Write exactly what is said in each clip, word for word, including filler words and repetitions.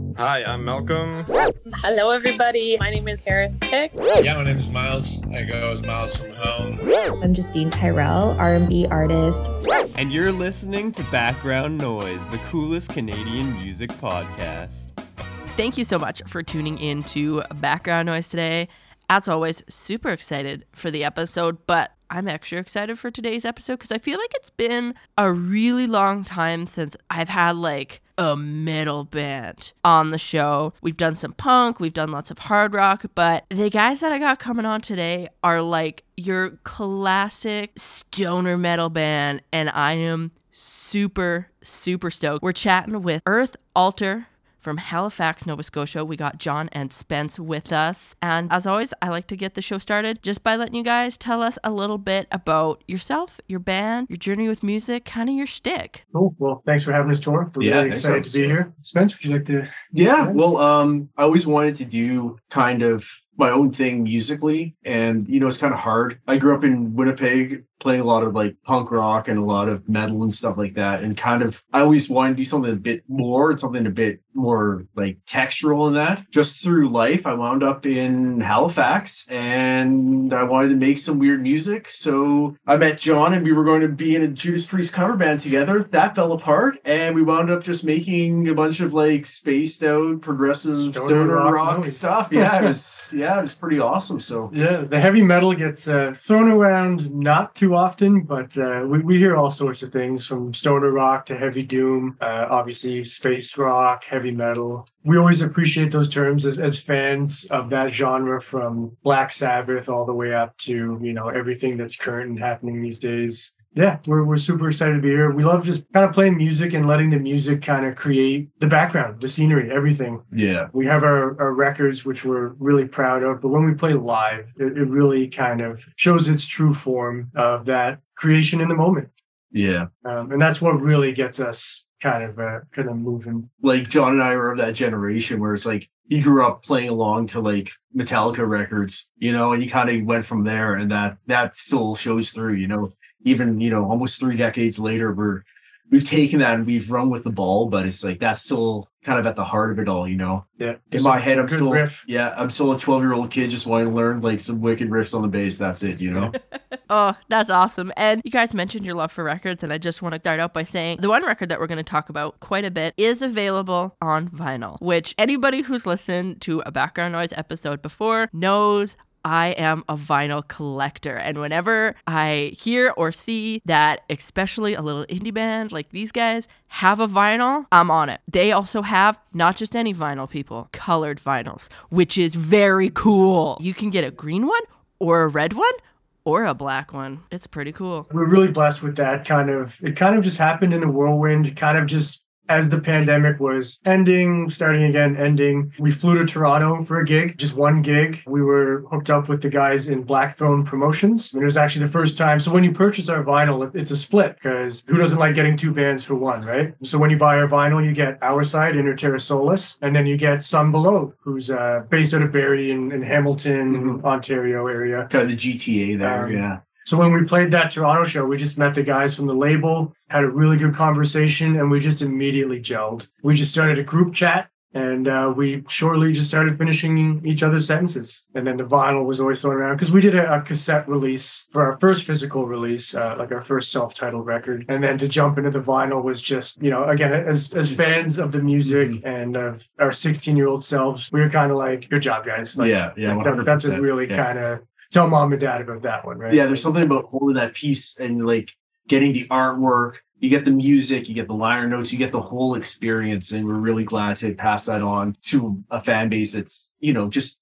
Hi, I'm Malcolm. Hello, everybody. My name is Harris Pick. Yeah, my name is Miles. I go as Miles from home. I'm Justine Tyrell, R and B artist. And you're listening to Background Noise, the coolest Canadian music podcast. Thank you so much for tuning in to Background Noise today. As always, super excited for the episode, but I'm extra excited for today's episode because I feel like it's been a really long time since I've had like a metal band on the show. We've done some punk, we've done lots of hard rock, but the guys that I got coming on today are like your classic stoner metal band, and I am super, super stoked. We're chatting with Earth Alter from Halifax, Nova Scotia. We got John and Spence with us. And as always, I like to get the show started just by letting you guys tell us a little bit about yourself, your band, your journey with music, kind of your shtick. Cool. Well, thanks for having us, Tor. We're yeah, really excited to be here. Spence, would you like to? Yeah, well, um, I always wanted to do kind of my own thing musically, and you know, it's kind of hard. I grew up in Winnipeg, playing a lot of like punk rock and a lot of metal and stuff like that, and kind of I always wanted to do something a bit more and something a bit more like textural in that. Just through life, I wound up in Halifax, and I wanted to make some weird music, so I met John, and we were going to be in a Judas Priest cover band together. That fell apart, and we wound up just making a bunch of like spaced out progressive stoner, stoner rock, rock stuff. Yeah, it was yeah. Yeah, it was pretty awesome. So yeah, the heavy metal gets uh, thrown around not too often, but uh, we, we hear all sorts of things from stoner rock to heavy doom, uh, obviously space rock, heavy metal. We always appreciate those terms as, as fans of that genre, from Black Sabbath all the way up to, you know, everything that's current and happening these days. Yeah, we're we're super excited to be here. We love just kind of playing music and letting the music kind of create the background, the scenery, everything. Yeah. We have our, our records, which we're really proud of, but when we play live, it, it really kind of shows its true form of that creation in the moment. Yeah. Um, and that's what really gets us kind of uh, kind of moving. Like John and I were of that generation where it's like he grew up playing along to like Metallica records, you know, and he kind of went from there, and that that still shows through, you know. Even, you know, almost three decades later, we're, we've taken that and we've run with the ball, but it's like, that's still kind of at the heart of it all, you know? Yeah. In my head, I'm good still, riff. yeah, I'm still a twelve year old kid just wanting to learn like some wicked riffs on the bass. That's it, you know? Oh, that's awesome. And you guys mentioned your love for records, and I just want to start out by saying the one record that we're going to talk about quite a bit is available on vinyl, which anybody who's listened to a Background Noise episode before knows I am a vinyl collector, and whenever I hear or see that, especially a little indie band like these guys have a vinyl, I'm on it. They also have not just any vinyl, people, colored vinyls, which is very cool. You can get a green one or a red one or a black one. It's pretty cool. We're really blessed with that kind of, it kind of just happened in a whirlwind, kind of just as the pandemic was ending, starting again, ending. We flew to Toronto for a gig, just one gig. We were hooked up with the guys in Black Throne Promotions. And it was actually the first time. So when you purchase our vinyl, it's a split, because who doesn't like getting two bands for one, right? So when you buy our vinyl, you get our side, Inter Terra Solis, and then you get Sun Below, who's uh, based out of Barrie in, in Hamilton, mm-hmm. Ontario area. Kind of the G T A there, um, yeah. So when we played that Toronto show, we just met the guys from the label, had a really good conversation, and we just immediately gelled. We just started a group chat, and uh, we shortly just started finishing each other's sentences. And then the vinyl was always thrown around, because we did a, a cassette release for our first physical release, uh, like our first self-titled record. And then to jump into the vinyl was just, you know, again, as as fans of the music mm-hmm. and of our sixteen-year-old selves, we were kind of like, good job, guys. Like, yeah, yeah, like that, that's a really yeah. kind of... Tell mom and dad about that one, right? Yeah, there's something about holding that piece and like getting the artwork. You get the music, you get the liner notes, you get the whole experience, and we're really glad to pass that on to a fan base that's, you know, just.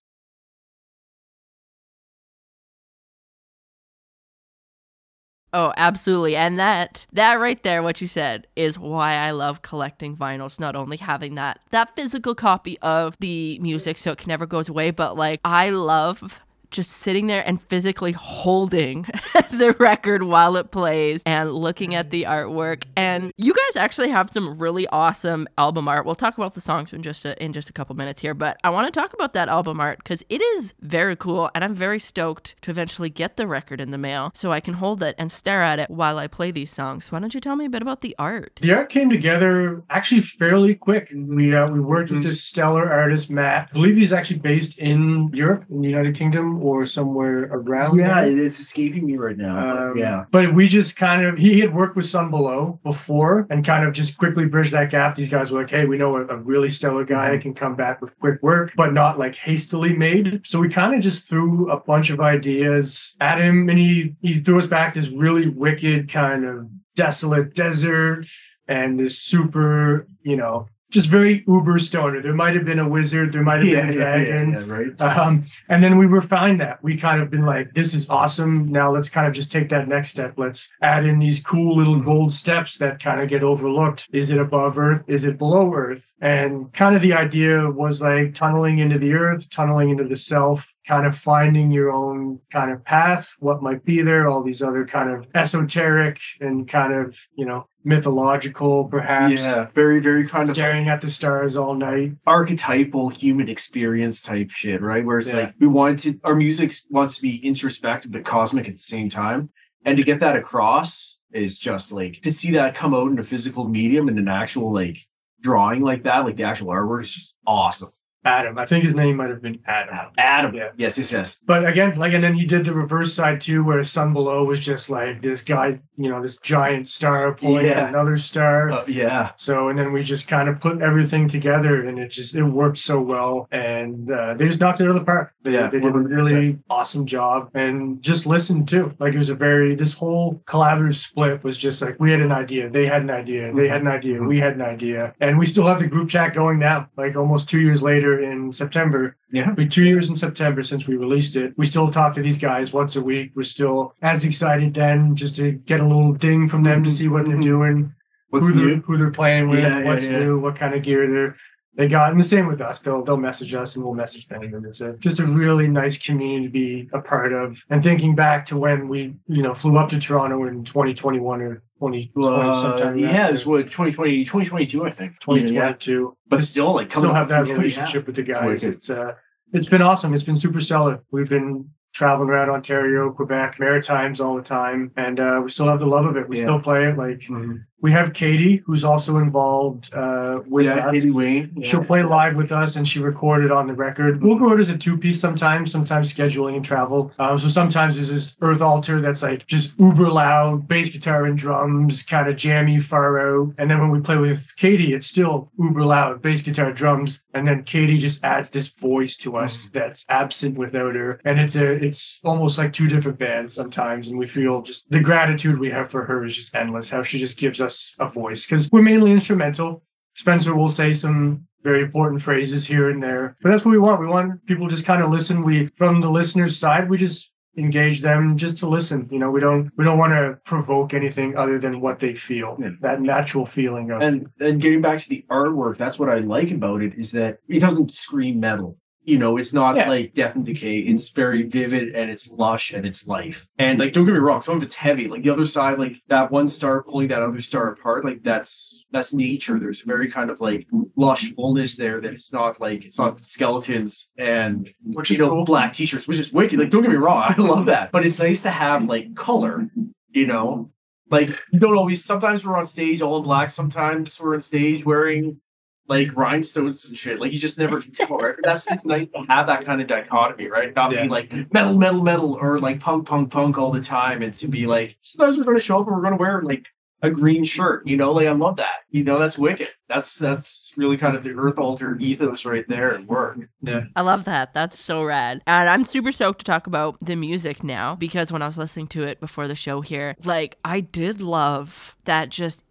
Oh, absolutely. And that that right there, what you said, is why I love collecting vinyls. Not only having that that physical copy of the music so it can never goes away, but like I love just sitting there and physically holding the record while it plays and looking at the artwork. And you guys actually have some really awesome album art. We'll talk about the songs in just a, in just a couple minutes here, but I want to talk about that album art because it is very cool, and I'm very stoked to eventually get the record in the mail so I can hold it and stare at it while I play these songs. Why don't you tell me a bit about the art? The art came together actually fairly quick. We uh, we worked with this stellar artist, Matt. I believe he's actually based in Europe, in the United Kingdom, or somewhere around Yeah, there. it's escaping me right now. Um, yeah. But we just kind of, he had worked with Sun Below before and kind of just quickly bridged that gap. These guys were like, hey, we know a, a really stellar guy mm-hmm. can come back with quick work, but not like hastily made. So we kind of just threw a bunch of ideas at him, and he, he threw us back this really wicked kind of desolate desert and this super, you know, just very uber stoner. There might have been a wizard, there might have yeah, been a yeah, dragon. Yeah, yeah, right. Um, and then we refined that. We kind of been like, this is awesome. Now let's kind of just take that next step. Let's add in these cool little gold steps that kind of get overlooked. Is it above Earth? Is it below Earth? And kind of the idea was like tunneling into the Earth, tunneling into the self, kind of finding your own kind of path, what might be there, all these other kind of esoteric and kind of, you know, mythological, perhaps. Yeah, very, very kind of staring at the stars all night. Archetypal human experience type shit, right? Where it's Yeah. like we want to, our music wants to be introspective but cosmic at the same time. And to get that across is just like, to see that come out in a physical medium and an actual like drawing like that, like the actual artwork is just awesome. Adam. I think his name might have been Adam. Adam. Yeah. Yes, yes, yes. But again, like, and then he did the reverse side too, where Sun Below was just like this guy, you know, this giant star pulling Yeah. at another star. Uh, yeah. So, and then we just kind of put everything together, and it just, it worked so well. And uh, they just knocked it out of the park. They, Yeah, they did a really awesome job. And just listened too. Like, it was a very, this whole collaborative split was just like, we had an idea, they had an idea, they had an idea, we had an idea. And we still have the group chat going now, like almost two years later in September. Yeah. It'll be two years in September since we released it. We still talk to these guys once a week. We're still as excited then, just to get a little ding from them to see what they're doing, What's who they're, new? who they're playing with, Yeah, yeah, what's yeah. new, what kind of gear they're they got. And the same with us. They'll they'll message us and we'll message them. And it's a, just a really nice community to be a part of. And thinking back to when we, you know, flew up to Toronto in twenty twenty-one or twenty twenty Uh, sometime. yeah, it was what, twenty twenty, twenty twenty-two, I think. twenty Yeah. twenty-two. But still, like, coming Still up have that yeah, relationship yeah. with the guys. Wicked. It's uh, it's been awesome. It's been super stellar. We've been traveling around Ontario, Quebec, Maritimes all the time, and uh, we still have the love of it. We Yeah. still play it. Like Mhm. we have Katie, who's also involved uh, with Yeah, us. Katie Wayne. Yeah. She'll play live with us, and she recorded on the record. We'll go out as a two-piece sometimes, sometimes scheduling and travel. Um, so sometimes there's this Earth Altar that's like just uber loud, bass guitar and drums, kind of jammy, far out. And then when we play with Katie, it's still uber loud, bass guitar, drums. And then Katie just adds this voice to us that's absent without her. And it's a, it's almost like two different bands sometimes. And we feel just the gratitude we have for her is just endless, how she just gives us a voice, because we're mainly instrumental. Spencer will say some very important phrases here and there, but that's what we want. We want people just kind of listen. We, from the listener's side, we just engage them just to listen. You know, we don't we don't want to provoke anything other than what they feel, Yeah. that natural feeling of. And and getting back to the artwork, that's what I like about it, is that it doesn't scream metal. You know, it's not Yeah. like Death and Decay. It's very vivid and it's lush and it's life. And like, don't get me wrong, some of it's heavy. Like the other side, like that one star pulling that other star apart, like that's that's nature. There's very kind of like lush fullness there that it's not like it's not skeletons and Which you is know cool. black t-shirts, which is wicked. Like, don't get me wrong, I love that. But it's nice to have like color, you know. Like you don't always. Sometimes we're on stage all in black. Sometimes we're on stage wearing like rhinestones and shit. Like you just never can tell, right? That's it's nice to have that kind of dichotomy, right? Not Yeah. be like metal, metal, metal, or like punk, punk, punk all the time, and to be like sometimes we're going to show up and we're going to wear like a green shirt. You know, like I love that. You know, that's wicked. That's that's really kind of the Earth Altar ethos right there and work. I love that. That's so rad. And I'm super stoked to talk about the music now, because when I was listening to it before the show here, like I did love that just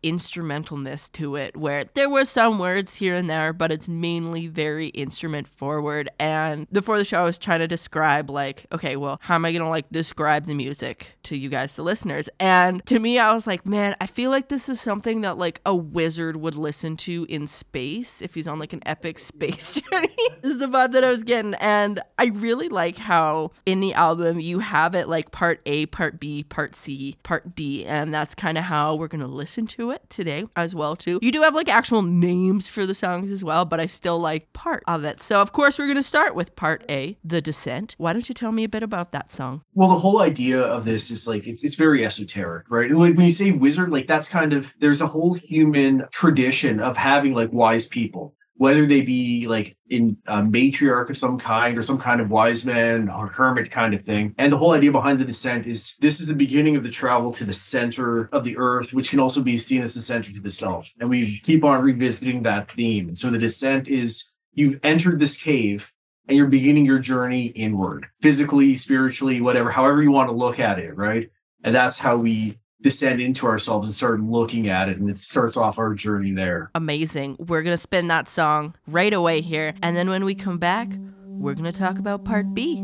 instrumentalness to it where there were some words here and there, but it's mainly very instrument forward. And before the show, I was trying to describe like, okay, well, how am I going to like describe the music to you guys, the listeners? And to me, I was like, man, I feel like this is something that like a wizard would listen to in space if he's on like an epic space journey. This is the vibe that I was getting. And I really like how in the album you have it like part A, part B, part C, part D. And that's kind of how we're going to listen to it today as well too. You do have like actual names for the songs as well, but I still like part of it. So of course we're going to start with part A, The Descent. Why don't you tell me a bit about that song? Well, the whole idea of this is like, it's it's very esoteric, right? And like when you say wizard, like that's kind of, there's a whole human tradition of having like wise people, whether they be like in a matriarch of some kind or some kind of wise man or hermit kind of thing. And the whole idea behind the descent is this is the beginning of the travel to the center of the earth, which can also be seen as the center to the self. And we keep on revisiting that theme. And so the descent is you've entered this cave and you're beginning your journey inward, physically, spiritually, whatever, however you want to look at it, right? And that's how we descend into ourselves and start looking at it, and it starts off our journey there. Amazing. We're going to spin that song right away here, and then when we come back, we're going to talk about part B.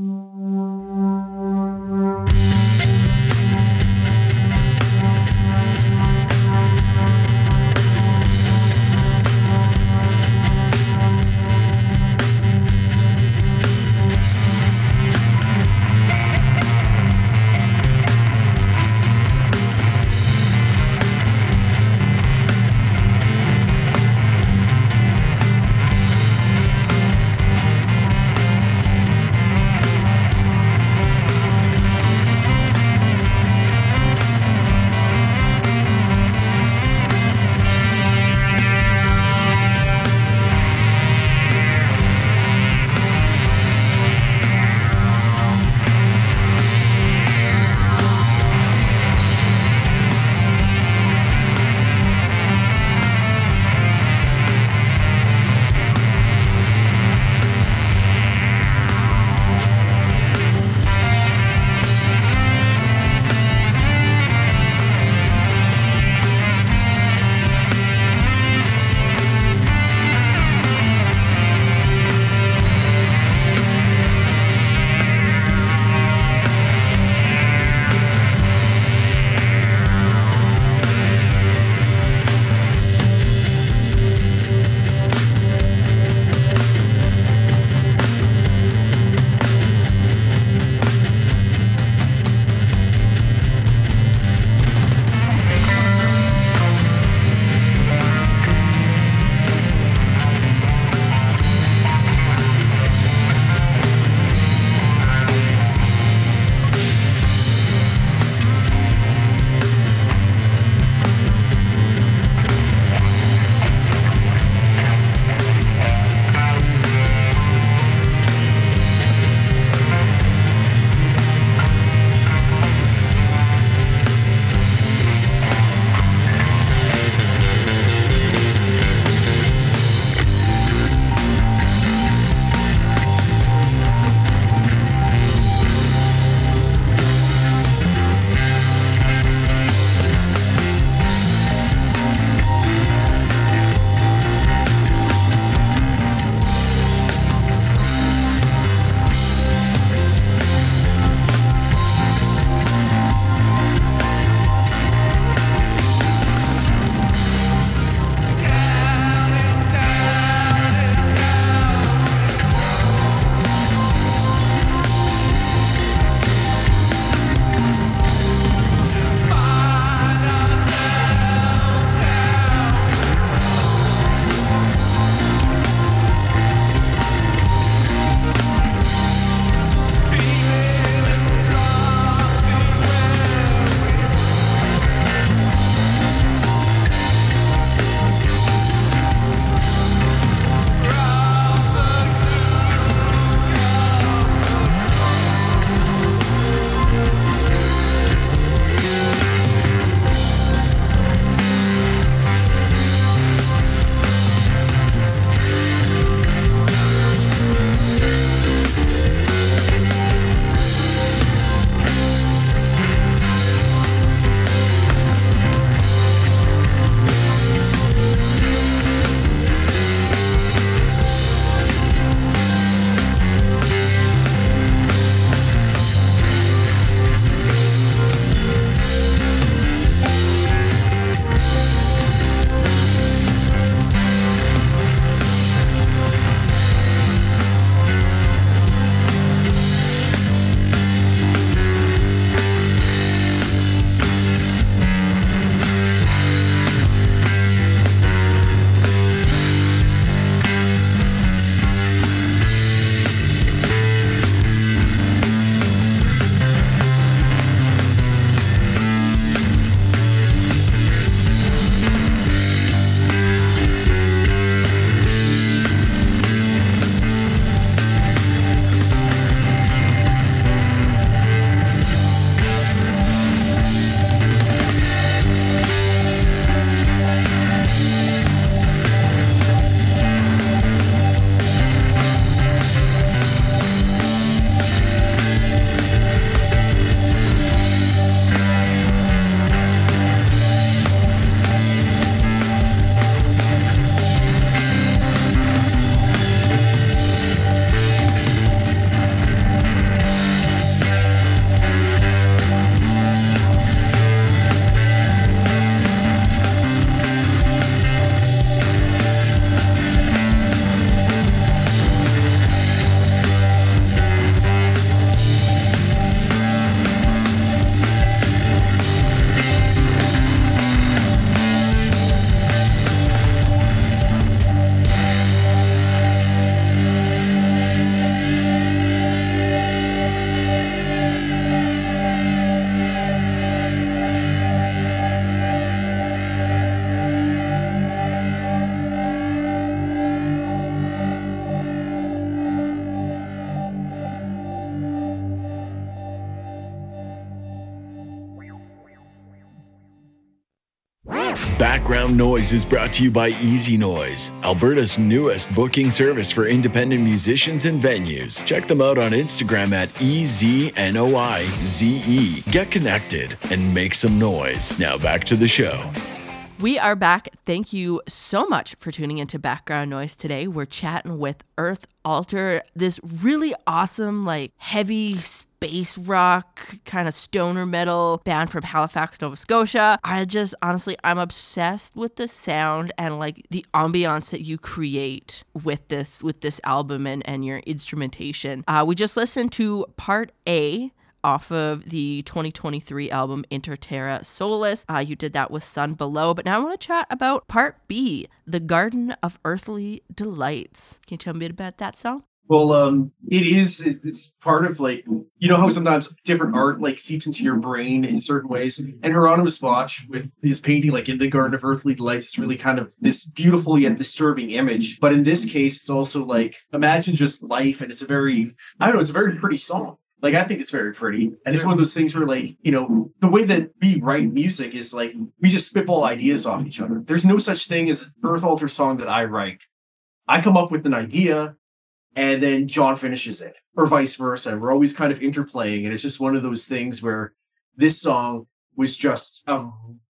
Background Noise is brought to you by Easy Noise, Alberta's newest booking service for independent musicians and venues. Check them out on Instagram at E Z N O I Z E. Get connected and make some noise. Now back to the show. We are back. Thank you so much for tuning into Background Noise today. We're chatting with Earth Alter, this really awesome, like, heavy space rock, kind of stoner metal band from Halifax, Nova Scotia. I just, honestly, I'm obsessed with the sound and like the ambiance that you create with this with this album and, and your instrumentation. Uh, we just listened to part A off of the twenty twenty-three album Inter Terra Solis. Uh, you did that with Sun Below, but now I want to chat about part B, The Garden of Earthly Delights. Can you tell me a bit about that song? Well, um, it is, it's part of like, you know how sometimes different art like seeps into your brain in certain ways. And Hieronymus Bosch with his painting like in the Garden of Earthly Delights is really kind of this beautiful yet disturbing image. But in this case, it's also like, imagine just life, and it's a very, I don't know, it's a very pretty song. Like, I think it's very pretty. And it's one of those things where, like, you know, the way that we write music is like, we just spitball ideas off each other. There's no such thing as an Earth Alter song that I write. I come up with an idea, and then John finishes it, or vice versa. We're always kind of interplaying, and it's just one of those things where this song was just a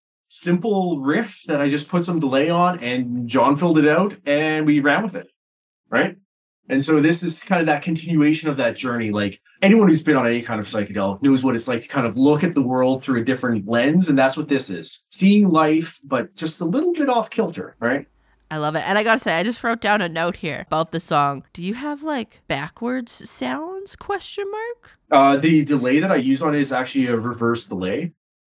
simple riff that I just put some delay on, and John filled it out, and we ran with it, right? And so this is kind of that continuation of that journey. Like, anyone who's been on any kind of psychedelic knows what it's like to kind of look at the world through a different lens, and that's what this is. Seeing life, but just a little bit off kilter, right? I love it. And I gotta say, I just wrote down a note here about the song. Do you have like backwards sounds, question mark? Uh, the delay that I use on it is actually a reverse delay.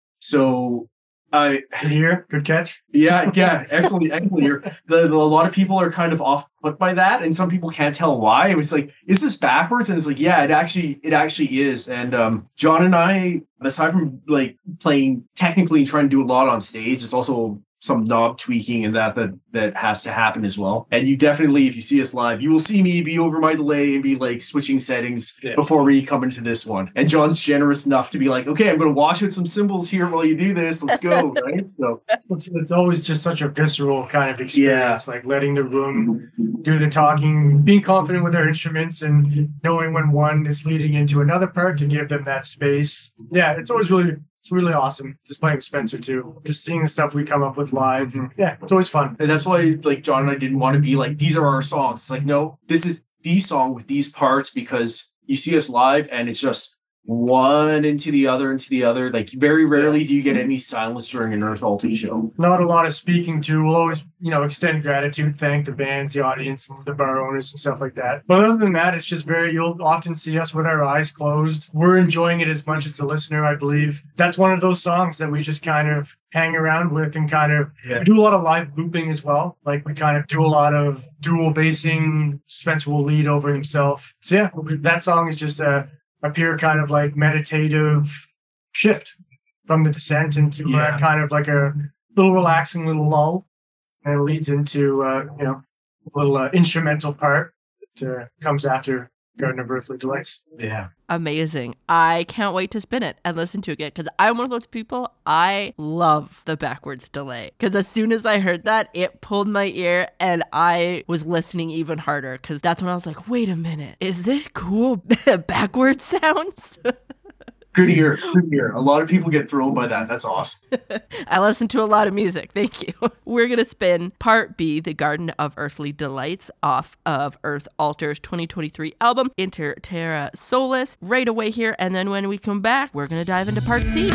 So I... Good ear, good catch. Yeah, yeah, excellent, excellent ear. The, the, a lot of people are kind of off put by that, and some people can't tell why. It's like, is this backwards? And it's like, yeah, it actually, it actually is. And um, John and I, aside from like playing technically and trying to do a lot on stage, it's also some knob tweaking and that that that has to happen as well. And you definitely, if you see us live, you will see me be over my delay and be like switching settings yeah. before we come into this one. And John's generous enough to be like, okay, I'm going to wash out some cymbals here while you do this. Let's go, right? So it's, it's always just such a visceral kind of experience, yeah. like letting the room do the talking, being confident with their instruments and knowing when one is leading into another part to give them that space. Yeah, it's always really... It's really awesome just playing with Spencer too. Just seeing the stuff we come up with live. And yeah, it's always fun. And that's why like John and I didn't want to be like, these are our songs. It's like, no, this is the song with these parts, because you see us live and it's just one into the other into the other. Like very rarely do you get any silence during an Earth Alter show. Not a lot of speaking to. We'll always, you know, extend gratitude, thank the bands, the audience, the bar owners and stuff like that. But other than that, it's just very, you'll often see us with our eyes closed. We're enjoying it as much as the listener, I believe. That's one of those songs that we just kind of hang around with and kind of yeah. we do a lot of live looping as well. Like we kind of do a lot of dual bassing. Spencer will lead over himself. So yeah, that song is just a a pure kind of like meditative shift from the descent into yeah. uh, kind of like a little relaxing little lull, and it leads into uh, you know a little uh, instrumental part that uh, comes after Garden of Earthly Delights. Yeah. Amazing. I can't wait to spin it and listen to it again, because I'm one of those people, I love the backwards delay. Because as soon as I heard that, it pulled my ear and I was listening even harder, because that's when I was like, wait a minute, is this cool backwards sounds? Good ear, good ear. A lot of people get thrown by that. That's awesome. I listen to a lot of music. Thank you. We're going to spin part B, The Garden of Earthly Delights, off of Earth Alter's twenty twenty-three album, Inter Terra Solis, right away here. And then when we come back, we're going to dive into part C.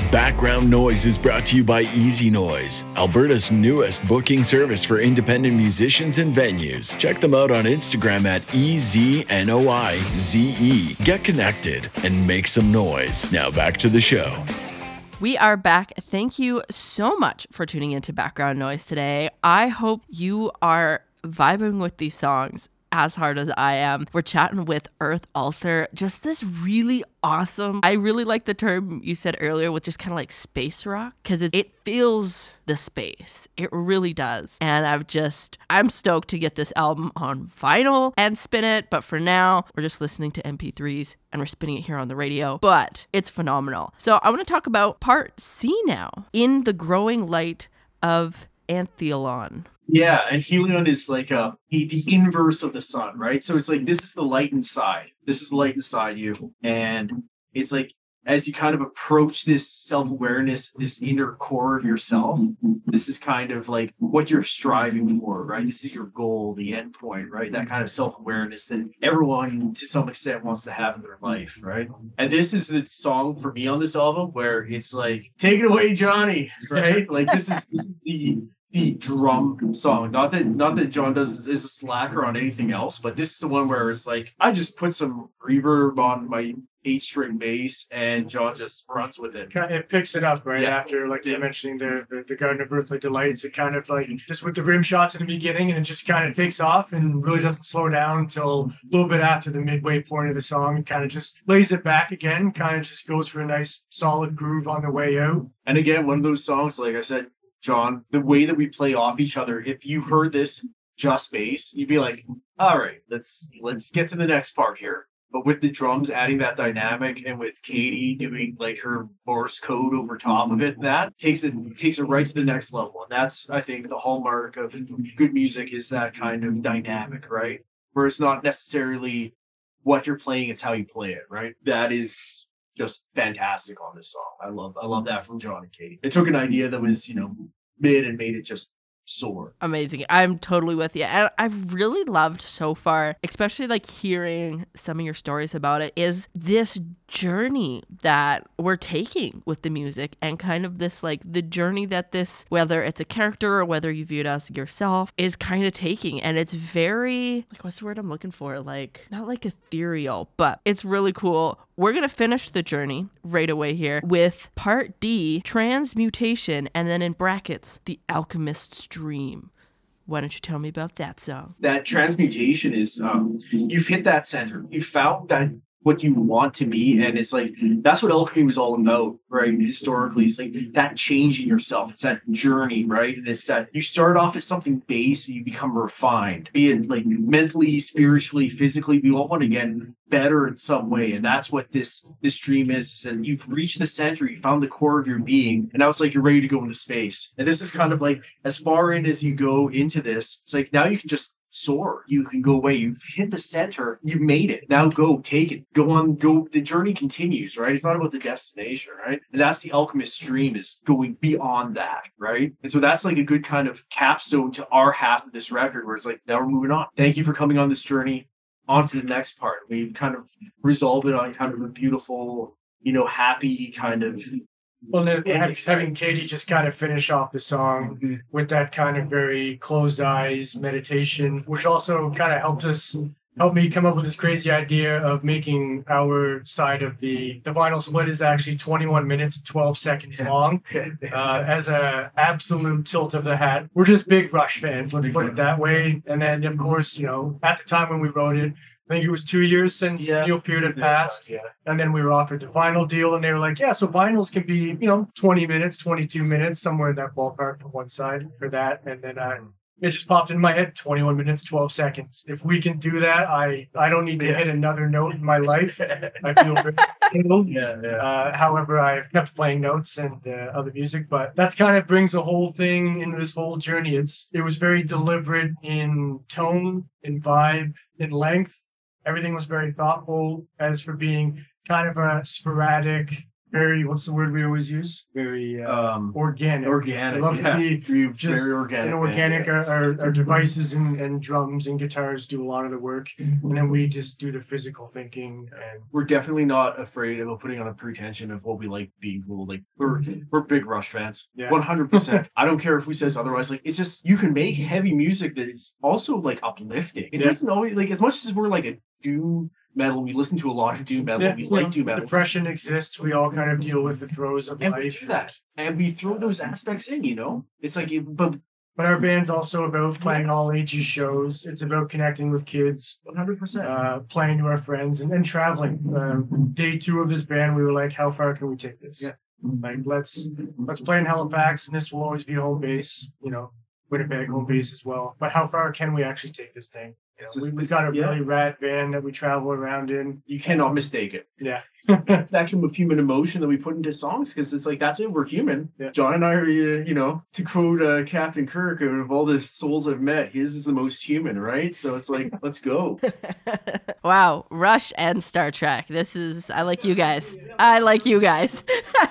Background Noise is brought to you by Easy Noise, Alberta's newest booking service for independent musicians and venues. Check them out on Instagram at E Z N O I Z E. Get connected and make some noise. Now back to the show. We are back. Thank you so much for tuning into Background Noise today. I hope you are vibing with these songs as hard as I am. We're chatting with Earth Alter, just this really awesome, I really like the term you said earlier with just kind of like space rock, because it, it feels the space. It really does. And I've just, I'm stoked to get this album on vinyl and spin it. But for now, we're just listening to M P threes and we're spinning it here on the radio. But it's phenomenal. So I want to talk about part C now, In the Growing Light of Anthealon. Yeah, and Helion is like a, the inverse of the sun, right? So it's like, this is the light inside. This is the light inside you. And it's like, as you kind of approach this self-awareness, this inner core of yourself, this is kind of like what you're striving for, right? This is your goal, the end point, right? That kind of self-awareness that everyone, to some extent, wants to have in their life, right? And this is the song for me on this album where it's like, take it away, Johnny, right? Like, this is, this is the... the drum song. Not that not that John does is a slacker on anything else, but this is the one where it's like, I just put some reverb on my eight string bass and John just runs with it. It picks it up right yeah. after, like yeah. you're mentioning the, the the Garden of Earthly Delights. It kind of like just with the rim shots in the beginning, and it just kind of takes off and really doesn't slow down until a little bit after the midway point of the song. It kind of just lays it back again, kind of just goes for a nice solid groove on the way out. And again, one of those songs, like I said, John, the way that we play off each other, if you heard this just bass, you'd be like, all right, let's let's get to the next part here. But with the drums adding that dynamic and with Katie doing like her Morse code over top of it, that takes it takes it right to the next level. And that's, I think, the hallmark of good music is that kind of dynamic, right? Where it's not necessarily what you're playing, it's how you play it, right? That is just fantastic on this song. I love I love that from John and Katie. It took an idea that was, you know, mid and made it just soar. Amazing. I'm totally with you. And I've really loved so far, especially like hearing some of your stories about it, is this journey that we're taking with the music and kind of this like the journey that this, whether it's a character or whether you view it as yourself, is kind of taking. And it's very, like, what's the word I'm looking for? Like, not like ethereal, but it's really cool. We're going to finish the journey right away here with part D, Transmutation, and then in brackets, The Alchemist's Dream. Why don't you tell me about that song? That transmutation is, um, you've hit that center. You found that what you want to be, and it's like, that's what alchemy was all about, right? Historically, it's like that change in yourself. It's that journey, right? And it's that you start off as something base and you become refined, be it like mentally, spiritually, physically. We all want to get better in some way, and that's what this this dream is. Is that you've reached the center, you found the core of your being, and now it's like you're ready to go into space. And this is kind of like, as far in as you go into this, it's like now you can just soar. You can go away. You've hit the center. You've made it. Now go, take it. Go on, go. The journey continues, right? It's not about the destination, right? And that's the alchemist's dream, is going beyond that, right? And so that's like a good kind of capstone to our half of this record, where it's like, now we're moving on. Thank you for coming on this journey. On to the next part. We kind of resolve it on kind of a beautiful, you know, happy kind of. Well, then have, having Katie just kind of finish off the song mm-hmm. with that kind of very closed eyes meditation, which also kind of helped us, helped me come up with this crazy idea of making our side of the, the vinyl split is actually twenty-one minutes, twelve seconds long, uh, as a absolute tilt of the hat. We're just big Rush fans, let's put it that way. And then, of course, you know, at the time when we wrote it, I think it was two years since yeah. Neil Peart had passed. Yeah. And then we were offered the vinyl deal, and they were like, yeah, so vinyls can be, you know, twenty minutes, twenty-two minutes, somewhere in that ballpark for one side for that. And then uh, it just popped into my head, twenty-one minutes, twelve seconds. If we can do that, I, I don't need to yeah. hit another note in my life. I feel very able. Yeah, yeah. Uh, however, I've kept playing notes and uh, other music, but that's kind of brings the whole thing into this whole journey. It's It was very deliberate in tone, in vibe, in length. Everything was very thoughtful. As for being kind of a sporadic very, what's the word we always use? Very uh, Um, organic. organic. I love yeah. to be You're just very organic. you know, man, organic. yeah. Our, our, our devices and, and drums and guitars do a lot of the work, and then we just do the physical thinking. And We're definitely not afraid of putting on a pretension of what we like being cool. Like we're we're big Rush fans, Yeah. one hundred percent. I don't care who says otherwise. Like it's just you can make heavy music that is also like uplifting. It Yeah. doesn't always like as much as we're like a doom metal. We listen to a lot of doom metal. yeah, we you like know, doom metal. depression exists. We all kind of deal with the throes of And we life. do that, and we throw those aspects in. You know, it's like, it, but But our band's also about playing all ages shows. It's about connecting with kids, one hundred percent. uh, playing to our friends, and, and traveling. Um, day two of this band, we were like, how far can we take this? Yeah. Like, let's let's play in Halifax, and this will always be home base. You know, Winnipeg home base as well. But how far can we actually take this thing? You know, It's just- we, we've got a yeah. really rad van that we travel around in. You cannot mistake it. Yeah. It's actually with human emotion that we put into songs because it's like that's it. We're human. Yeah. John and I are, uh, you know, to quote uh, Captain Kirk, of all the souls I've met, his is the most human, right? So it's like, let's go. Wow, Rush and Star Trek. This is, I like you guys. I like you guys.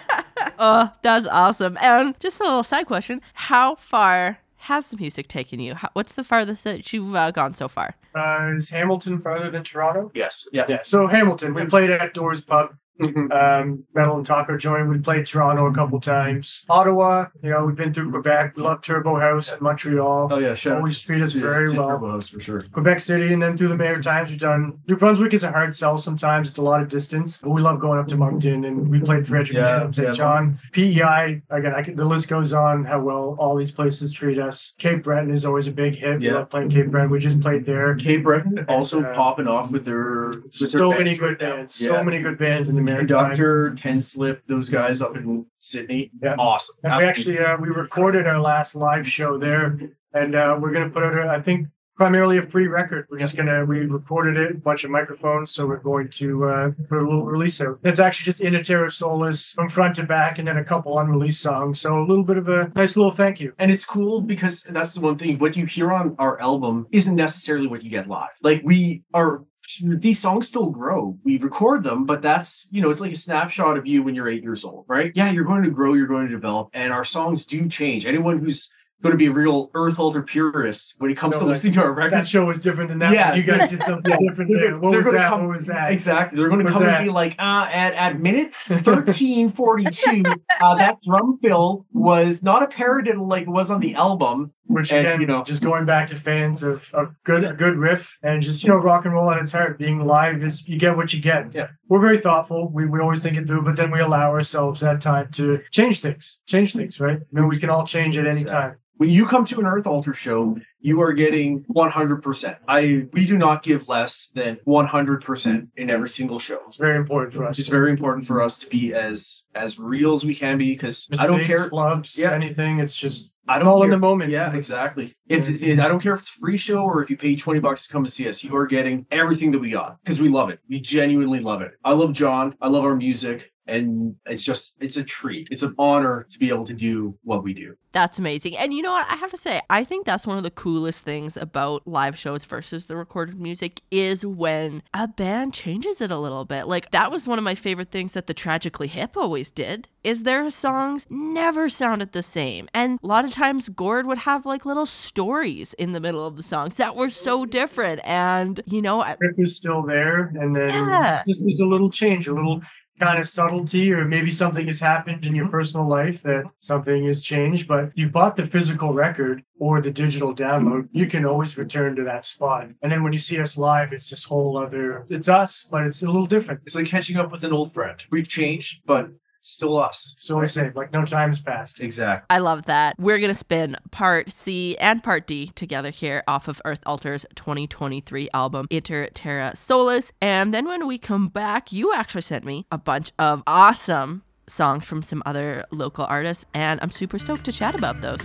Oh, that's awesome. And just a little side question. How far has the music taken you? How, what's the farthest that you've uh, gone so far? Uh, is Hamilton farther than Toronto? Yes. Yeah. Yeah. So Hamilton, we played at Doors Pub. Mhm. um, Metal and Taco Joint. We played Toronto a couple times. Ottawa, you know, we've been through Quebec. We love Turbo House and Montreal. Oh yeah. Shout Always out treat us to- very to well. Turbo House for sure. Quebec City, and then through the Maritimes, we've done. New Brunswick is a hard sell sometimes. It's a lot of distance, but we love going up to Moncton, and we played Frederick Yeah, and Saint yeah. John. P E I, again, I can, the list goes on how well all these places treat us. Cape Breton is always a big hit. We Yeah. love playing Cape Breton. We just played there. Cape Breton also uh, popping off with their with their So many bands good right now. bands. Yeah. So many good bands in the Maritimes. Conductor, Ken Slip, those guys up in Sydney. Yeah. Awesome. And we actually uh, we recorded our last live show there, and uh, we're gonna put out a, I think primarily a free record. We're just gonna we recorded it, a bunch of microphones, so we're going to uh, put a little release out. It's actually just In a Terra Solis from front to back, and then a couple unreleased songs. So a little bit of a nice little thank you. And it's cool because that's the one thing. What you hear on our album isn't necessarily what you get live. Like we are, these songs still grow. We record them, but that's, you know, it's like a snapshot of you when you're eight years old, right? Yeah, you're going to grow, you're going to develop, and our songs do change. Anyone who's going to be a real Earth Alter purist when it comes No, to that- listening to our That records. show was different than that. Yeah. one. You guys did something different They're- there. What they're was gonna that? come- What was that? Exactly. They're going to What's come that? and be like, uh, at, at minute thirteen forty-two, uh, that drum fill was not a paradiddle like it was on the album. Which And, again, you know- just going back to fans of, of good a good riff and just, you know, rock and roll at its heart. Being live is you get what you get. Yeah. We're very thoughtful. We we always think it through, but then we allow ourselves that time to change things. Change things, right? You know, we can all change at any time. When you come to an Earth Alter show, you are getting one hundred percent. I we do not give less than one hundred percent in every single show. It's very important for us. It's very important for us to be as as real as we can be because I don't Mistakes, care. flubs, Yeah. anything. It's just I it's don't all in care- the moment. Yeah, exactly. If it, I don't care if it's a free show or if you pay twenty bucks to come to see us, you are getting everything that we got because we love it. We genuinely love it. I love John. I love our music. And it's just, it's a treat. It's an honor to be able to do what we do. That's amazing. And you know what? I have to say, I think that's one of the coolest things about live shows versus the recorded music is when a band changes it a little bit. Like, that was one of my favorite things that the Tragically Hip always did, is their songs never sounded the same. And a lot of times Gord would have like little stories in the middle of the songs that were so different. And, you know, I- Riff is still there, and then Yeah. just there's a little change, a little kind of subtlety, or maybe something has happened in your personal life that something has changed, but you've bought the physical record or the digital download, you can always return to that spot. And then when you see us live, it's this whole other, it's us, but it's a little different. It's like catching up with an old friend. We've changed, but it's still us. So the same, like no time's passed. Exactly. I love that. We're going to spin part C and part D together here off of Earth Alter's twenty twenty-three album, Inter Terra Solis. And then when we come back, you actually sent me a bunch of awesome songs from some other local artists, and I'm super stoked to chat about those.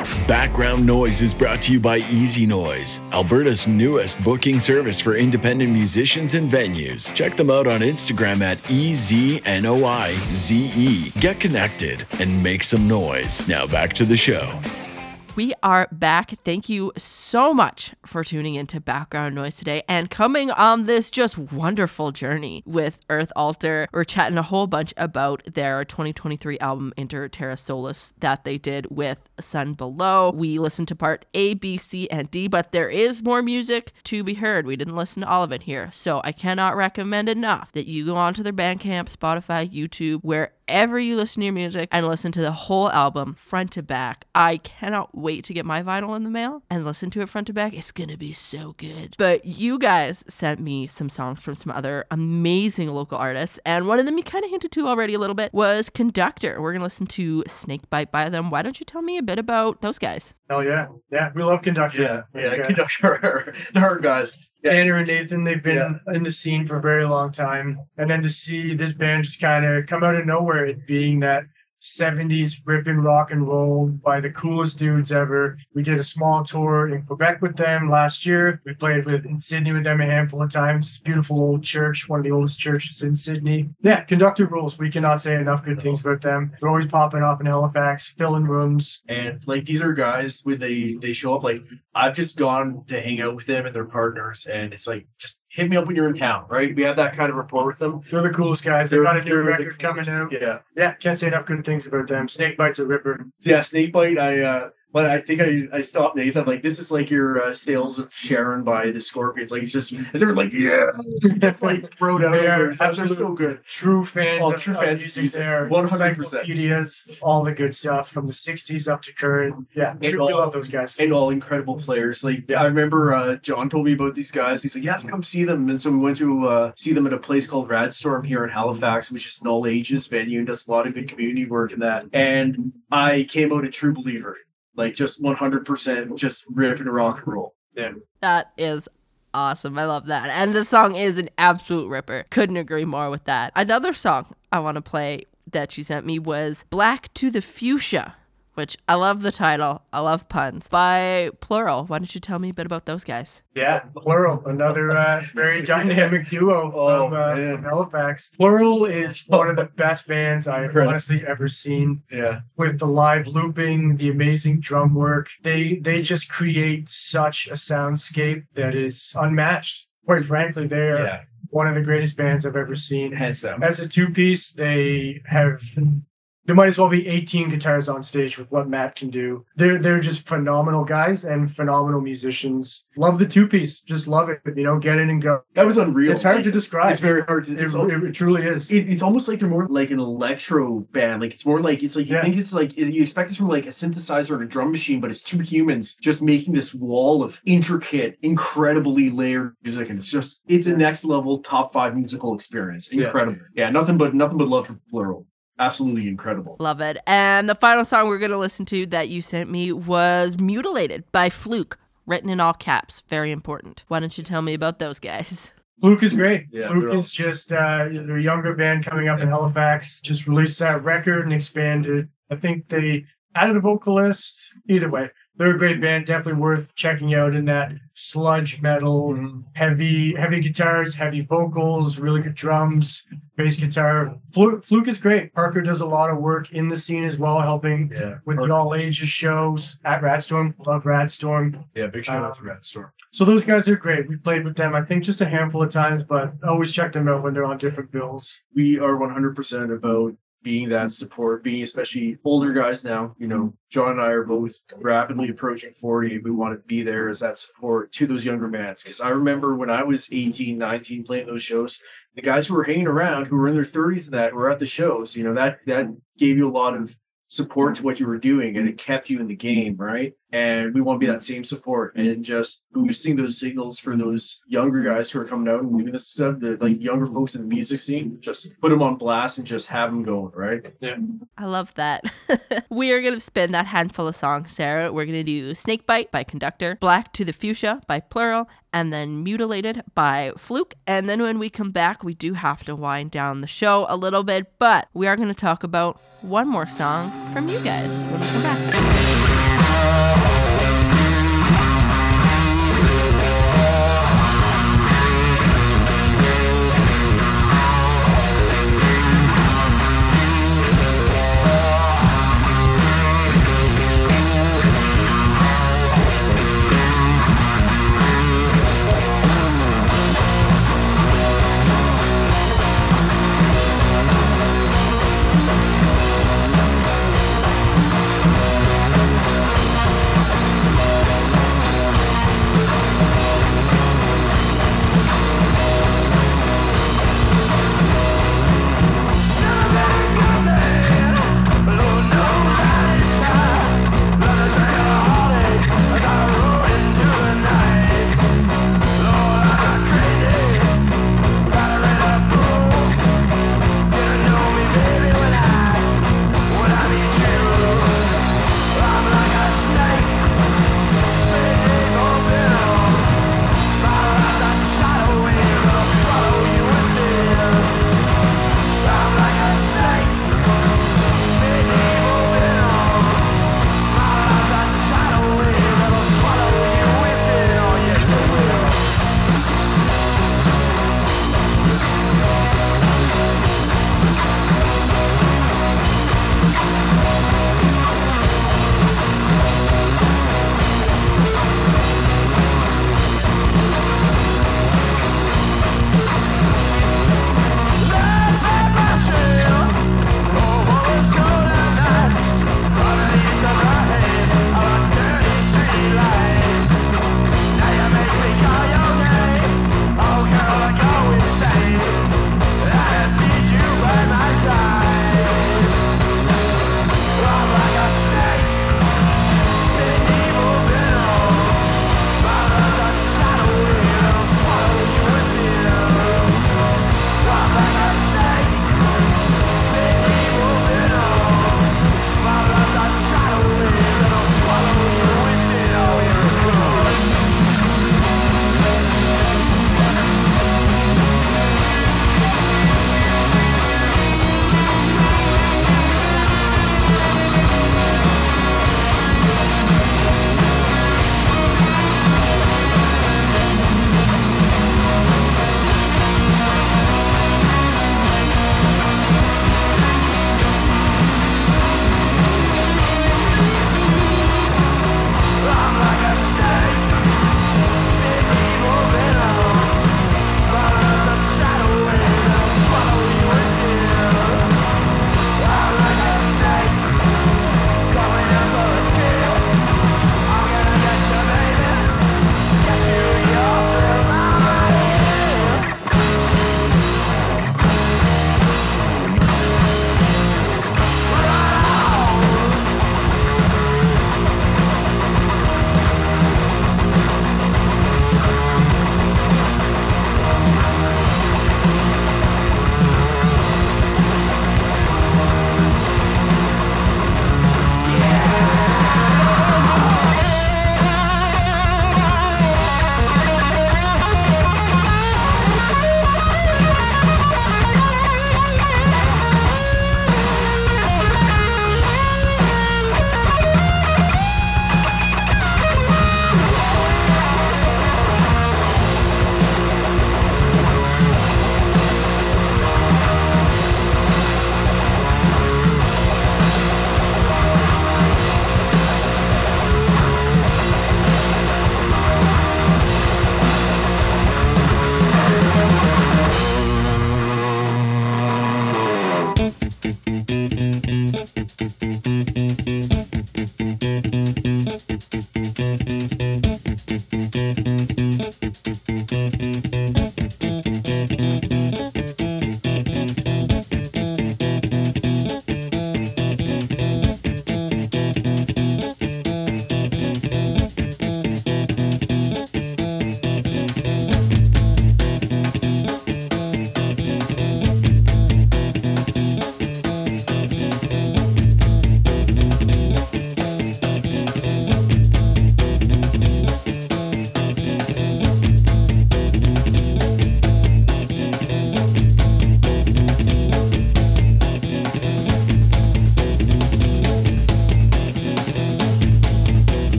Background Noise is brought to you by Easy Noise, Alberta's newest booking service for independent musicians and venues. Check them out on Instagram at E Z N O I Z E. Get connected and make some noise. Now back to the show. We are back. Thank you so much for tuning into Background Noise today and coming on this just wonderful journey with Earth Alter. We're chatting a whole bunch about their twenty twenty-three album Inter Terra Solis that they did with Sun Below. We listened to part A, B, C, and D, but there is more music to be heard. We didn't listen to all of it here, so I cannot recommend enough that you go onto their Bandcamp, Spotify, YouTube, where Wherever you listen to your music and listen to the whole album front to back. I cannot wait to get my vinyl in the mail and listen to it front to back. It's gonna be so good. But you guys sent me some songs from some other amazing local artists, and one of them you kind of hinted to already a little bit was Conductor. We're gonna listen to Snakebite by them. Why don't you tell me a bit about those guys? Hell yeah. Yeah, we love Conductor. Yeah, yeah, yeah. Conductor. They're hard guys. Yeah. Tanner and Nathan, they've been Yeah. in the scene for a very long time. And then to see this band just kind of come out of nowhere, it being that seventies ripping rock and roll by the coolest dudes ever. We did a small tour in Quebec with them last year. We played with in Sydney with them a handful of times. Beautiful old church, one of the oldest churches in Sydney. Yeah, Conductor rules. We cannot say enough good things about them. They're always popping off in Halifax, filling rooms. And like these are guys when they they show up, like I've just gone to hang out with them and their partners, and it's like just hit me up when you're in town, right? We have that kind of rapport with them. They're the coolest guys. They've got a new They're the record coming coolest. out. Yeah. Yeah, can't say enough good things about them. Snakebite's a ripper. Yeah, Snakebite, I uh but I think I I stopped Nathan. Like, this is like your uh, Sales of Sharon by the Scorpions. Like, it's just, and they're like, yeah, just like thrown out. They are They're absolute so good. True fans Oh, of, true of fans of music music. there. one hundred percent. Encyclopedias, all the good stuff from the sixties up to current. Yeah, we, And we all- love those guys. And all incredible players. Like, I remember uh, John told me about these guys. He's like, yeah, come see them. And so we went to uh, see them at a place called Radstorm here in Halifax, which is an all ages venue and does a lot of good community work in that. And I came out a true believer. Like, just one hundred percent just ripping rock and roll. Yeah. That is awesome. I love that. And the song is an absolute ripper. Couldn't agree more with that. Another song I want to play that she sent me was Black to the Fuchsia, which I love the title. I love puns. By Plural. Why don't you tell me a bit about those guys? Yeah, Plural, another uh, very dynamic duo Oh, from, uh, man. from Halifax. Plural is one of the best bands I've Incredible. honestly ever seen. Yeah. With the live looping, the amazing drum work, they they just create such a soundscape that is unmatched. Quite frankly, they are Yeah. one of the greatest bands I've ever seen. Hands down. As a two-piece, they have there might as well be eighteen guitars on stage with what Matt can do. They're they're just phenomenal guys and phenomenal musicians. Love the two-piece, just love it. You know, get in and go. That was unreal. It's hard Like, to describe. It's very hard to. It, It's, it, it truly is. it, it's almost like they're more like an electro band. Like, it's more like it's like you Yeah. think it's like you expect this from like a synthesizer and a drum machine, but it's two humans just making this wall of intricate, incredibly layered music, and it's just it's a next level top five musical experience. Yeah. Incredible. Yeah, nothing but nothing but love for Plural. Absolutely incredible. Love it. And the final song we're going to listen to that you sent me was Mutilated by Fluke, written in all caps. Very important. Why don't you tell me about those guys? Fluke is great. Yeah, Fluke they're is just uh, they're a younger band coming up in Halifax. Just released that record and expanded. I think they added a vocalist. Either way, they're a great band. Definitely worth checking out in that sludge metal, heavy heavy guitars, heavy vocals, really good drums, bass guitar. Fluke, Fluke is great. Parker does a lot of work in the scene as well, helping Yeah. with the all ages shows at Radstorm. Love Radstorm. Yeah, big shout out Um, to Red Storm. So those guys are great. We played with them, I think, just a handful of times, but always check them out when they're on different bills. We are one hundred percent about being that support, being especially older guys now. You know, John and I are both rapidly approaching forty. We want to be there as that support to those younger bands. Because I remember when I was eighteen, nineteen playing those shows, the guys who were hanging around, who were in their thirties and that, who were at the shows, you know, that that gave you a lot of support to what you were doing, and it kept you in the game, right? And we want to be that same support and just boosting those signals for those younger guys who are coming out and doing this stuff, the like younger folks in the music scene. Just put them on blast and just have them going, right? Yeah. I love that. We are going to spin that handful of songs, Sarah. We're going to do Snakebite by Conductor, Black to the Fuchsia by Plural, and then Mutilated by Fluke. And then when we come back, we do have to wind down the show a little bit, but we are going to talk about one more song from you guys when we come back.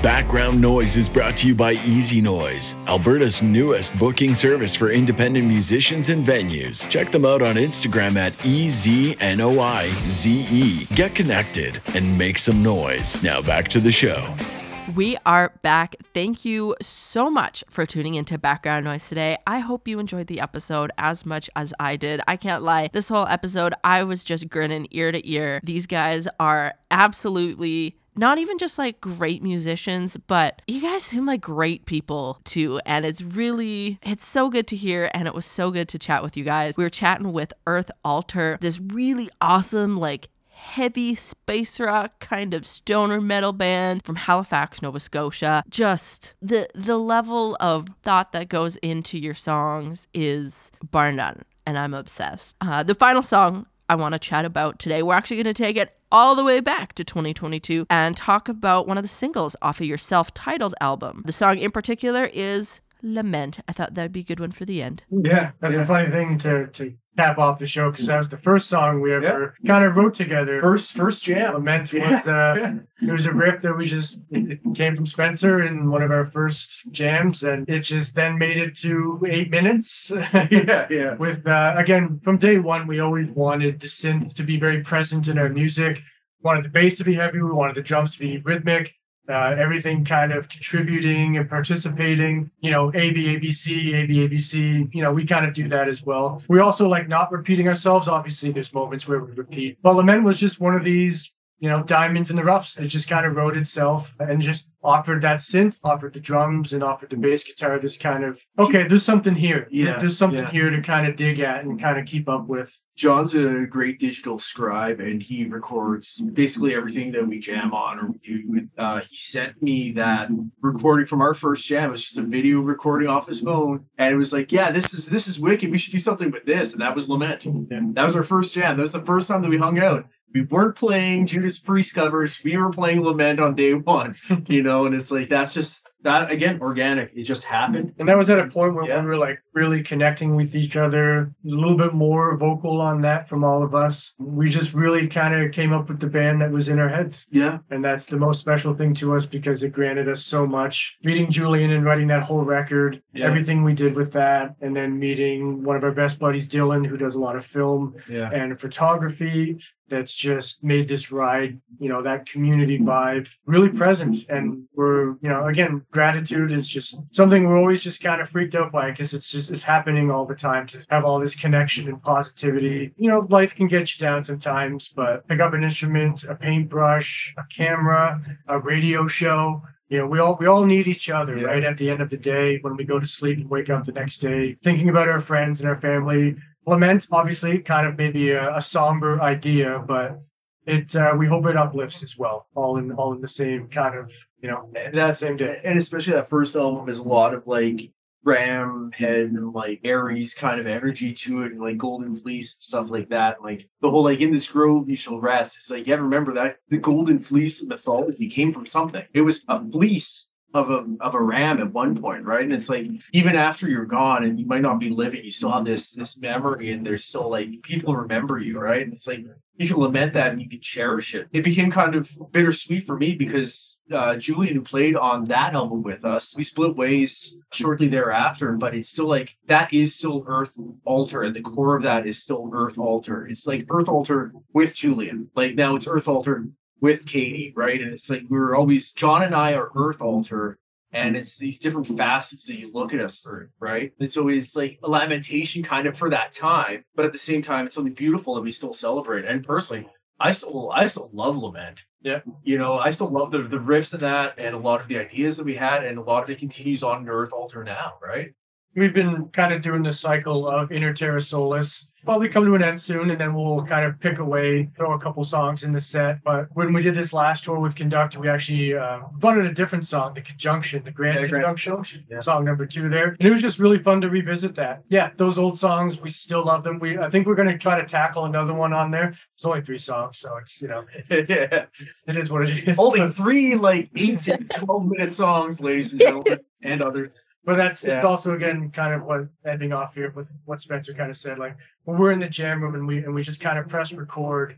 Background Noise is brought to you by Easy Noise, Alberta's newest booking service for independent musicians and venues. Check them out on Instagram at E Z N O I Z E. Get connected and make some noise. Now back to the show. We are back. Thank you so much for tuning into Background Noise today. I hope you enjoyed the episode as much as I did. I can't lie. This whole episode, I was just grinning ear to ear. These guys are absolutely not even just like great musicians, but you guys seem like great people too. And it's really, it's so good to hear. And it was so good to chat with you guys. We were chatting with Earth Alter, this really awesome, like, heavy space rock kind of stoner metal band from Halifax, Nova Scotia. Just the the level of thought that goes into your songs is bar none, and I'm obsessed. Uh, the final song I want to chat about today, we're actually going to take it all the way back to twenty twenty-two and talk about one of the singles off of your self-titled album. The song in particular is Lament. I thought that'd be a good one for the end. Yeah, that's yeah. a funny thing to to cap off the show, because that was the first song we ever yeah. kind of wrote together. First first jam. Lament was yeah. uh, it was a riff that we just it came from Spencer in one of our first jams, and it just then made it to eight minutes. yeah, yeah. With uh, again, from day one, we always wanted the synth to be very present in our music. We wanted the bass to be heavy. We wanted the drums to be rhythmic. Uh, everything kind of contributing and participating, you know, A, B, A, B, C, A, B, A, B, C, you know, we kind of do that as well. We also like not repeating ourselves. Obviously, there's moments where we repeat. But Lament was just one of these, you know, diamonds in the roughs. It just kind of wrote itself and just offered that synth, offered the drums, and offered the bass guitar. This kind of, okay, there's something here. Yeah, There's something yeah. here to kind of dig at and kind of keep up with. John's a great digital scribe, and he records basically everything that we jam on or we do. Uh, he sent me that recording from our first jam. It was just a video recording off his phone, and it was like, yeah, this is this is wicked. We should do something with this, and that was Lament. Yeah. That was our first jam. That was the first time that we hung out. We weren't playing Judas Priest covers. We were playing Lament on day one, you know, and it's like, that's just, that, again, organic. It just happened. And that was at a point where yeah. we were like really connecting with each other, a little bit more vocal on that from all of us. We just really kind of came up with the band that was in our heads. Yeah. And that's the most special thing to us because it granted us so much. Meeting Julian and writing that whole record, yeah. everything we did with that, and then meeting one of our best buddies, Dylan, who does a lot of film yeah. and photography. That's just made this ride, you know, that community vibe really present. And we're, you know, again, gratitude is just something we're always just kind of freaked out by because it's just, it's happening all the time to have all this connection and positivity. You know, life can get you down sometimes, but pick up an instrument, a paintbrush, a camera, a radio show. You know, we all we all need each other, yeah. right? At the end of the day, when we go to sleep and wake up the next day, thinking about our friends and our family. Lament, obviously, kind of maybe a, a somber idea, but it uh, we hope it uplifts as well. All in all in the same kind of, you know, that same day. And especially that first album is a lot of like Ram head and like Aries kind of energy to it, and like Golden Fleece and stuff like that. Like the whole like in this grove you shall rest. It's like you ever remember that the Golden Fleece mythology came from something. It was a fleece of a of a ram at one point, right? And it's like even after you're gone and you might not be living, you still have this this memory, and there's still like people remember you, right? And it's like you can lament that and you can cherish it. It became kind of bittersweet for me because uh, Julian, who played on that album with us, we split ways shortly thereafter, but it's still like that is still Earth Alter, and the core of that is still Earth Alter. It's like Earth Alter with Julian. Like now it's Earth Alter with Katie, right? And it's like we were always, John and I are Earth Alter, and it's these different facets that you look at us through, right? And so it's like a lamentation kind of for that time, but at the same time, it's something beautiful that we still celebrate. And personally, I still I still love Lament. Yeah. You know, I still love the, the riffs in that and a lot of the ideas that we had, and a lot of it continues on in Earth Alter now, right? We've been kind of doing this cycle of Inner Terra Solis. Probably come to an end soon, and then we'll kind of pick away, throw a couple songs in the set. But when we did this last tour with Conduct, we actually uh, wanted a different song, the Conjunction, the Grand yeah, Conjunction, Grand. Yeah. song number two there. And it was just really fun to revisit that. Yeah, those old songs, we still love them. We I think we're going to try to tackle another one on there. It's only three songs, so it's, you know, yeah. it is what it is. Only three, like, eight to twelve minute songs, ladies and gentlemen, and others. But that's yeah. it's also, again, kind of what ending off here with what Spencer kind of said. Like when we're in the jam room and we and we just kind of press record,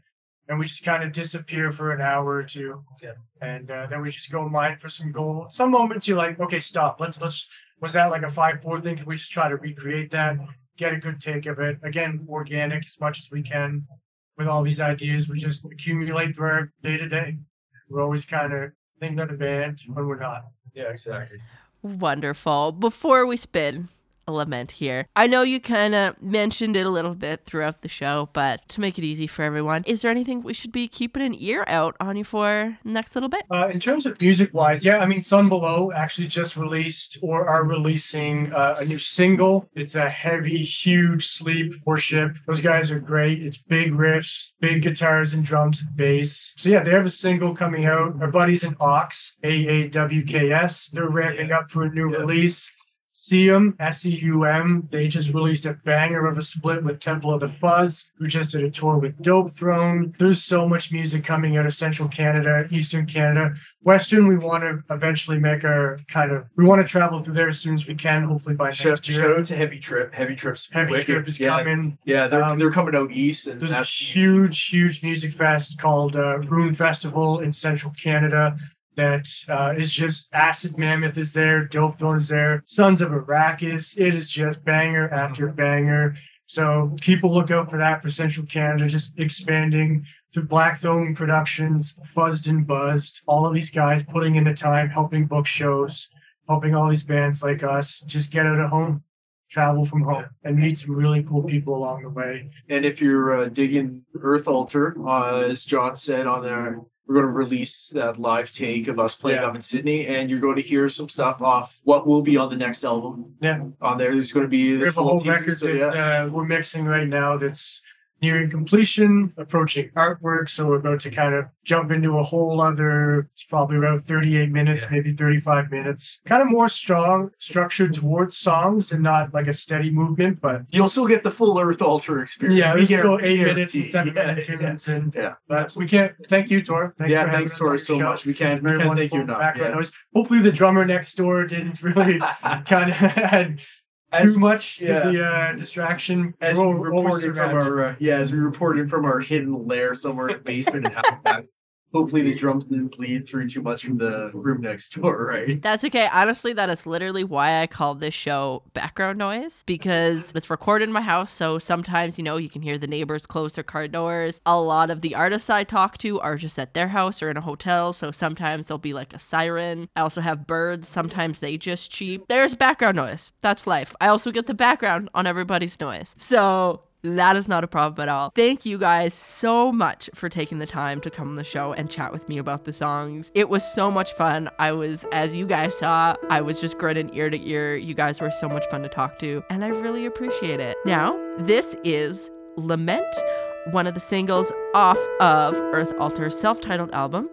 and we just kind of disappear for an hour or two. Yeah. And uh, then we just go mine for some gold. Some moments you're like, okay, stop. Let's let's. Was that like a five four thing? Can we just try to recreate that? Get a good take of it. Again, organic as much as we can. With all these ideas, we just accumulate through our day to day. We're always kind of thinking of the band when we're not. Yeah, exactly. Wonderful. Before we spin a lament here, I know you kind of mentioned it a little bit throughout the show, but to make it easy for everyone, is there anything we should be keeping an ear out on you for next little bit? Uh, in terms of music-wise, yeah, I mean, Sun Below actually just released or are releasing uh, a new single. It's a heavy, huge sleep worship. Those guys are great. It's big riffs, big guitars and drums and bass. So yeah, they have a single coming out. Our buddies in Ox, A A W K S, they're ramping up for a new Yeah. release. Seum, S E U M, they just released a banger of a split with Temple of the Fuzz, who just did a tour with Dope Throne. There's so much music coming out of Central Canada, Eastern Canada. Western, we want to eventually make our kind of, we want to travel through there as soon as we can, hopefully by Shout, next year. shout out to Heavy Trip. Heavy Trip's Heavy wicked. Trip is yeah, coming. Yeah, they're Um, they're coming out east, and There's a that's huge, huge music fest called uh, Rune Festival in Central Canada. That uh, is just Acid Mammoth is there, Dope Throne is there, Sons of Arrakis. It is just banger after banger. So people look out for that for Central Canada, just expanding through Blackthorn Productions, Fuzzed and Buzzed. All of these guys putting in the time, helping book shows, helping all these bands like us just get out of home, travel from home, and meet some really cool people along the way. And if you're uh, digging Earth Altar, uh, as John said on there, we're going to release that live take of us playing Yeah. up in Sydney, and you're going to hear some stuff off what will be on the next album. Yeah. On there, there's going to be We there's have a whole little record teasers, so, that yeah. uh, we're mixing right now that's nearing completion, approaching artwork. So we're about to kind of jump into a whole other, it's probably around thirty-eight minutes, Yeah. maybe thirty-five minutes. Kind of more strong, structured towards songs and not like a steady movement, but You'll still get the full Earth Altar experience. yeah, We there's still guarantee- eight minutes and guarantee. seven yeah, minute yeah. tunes. And, Yeah. but we can't, thank you, Tor. Thank you Yeah, for having thanks, us Tor, on so your show. much. We can't, we Very can't thank wonderful you enough. background Yeah. noise. Hopefully the drummer next door didn't really kind of had As- too much yeah. to the uh, distraction. As We're we al- always reported from surrounded. our uh, yeah, as we reported from our hidden lair somewhere in the basement in Halifax. Hopefully the drums didn't bleed through too much from the room next door, right? That's okay. Honestly, that is literally why I call this show background noise, because it's recorded in my house. So sometimes, you know, you can hear the neighbors close their car doors. A lot of the artists I talk to are just at their house or in a hotel. So sometimes there'll be like a siren. I also have birds. Sometimes they just cheep. There's background noise. That's life. I also get the background on everybody's noise. So that is not a problem at all. Thank you guys so much for taking the time to come on the show and chat with me about the songs. It was so much fun. I was, as you guys saw, I was just grinning ear to ear. You guys were so much fun to talk to, and I really appreciate it. Now, this is Lament, one of the singles off of Earth Altar's self-titled album.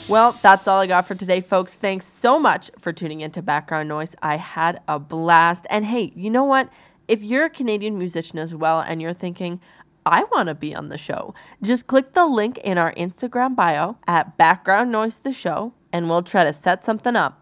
Well, that's all I got for today, folks. Thanks so much for tuning into Background Noise. I had a blast. And hey, you know what? If you're a Canadian musician as well and you're thinking, I want to be on the show, just click the link in our Instagram bio at Background Noise the Show, and we'll try to set something up.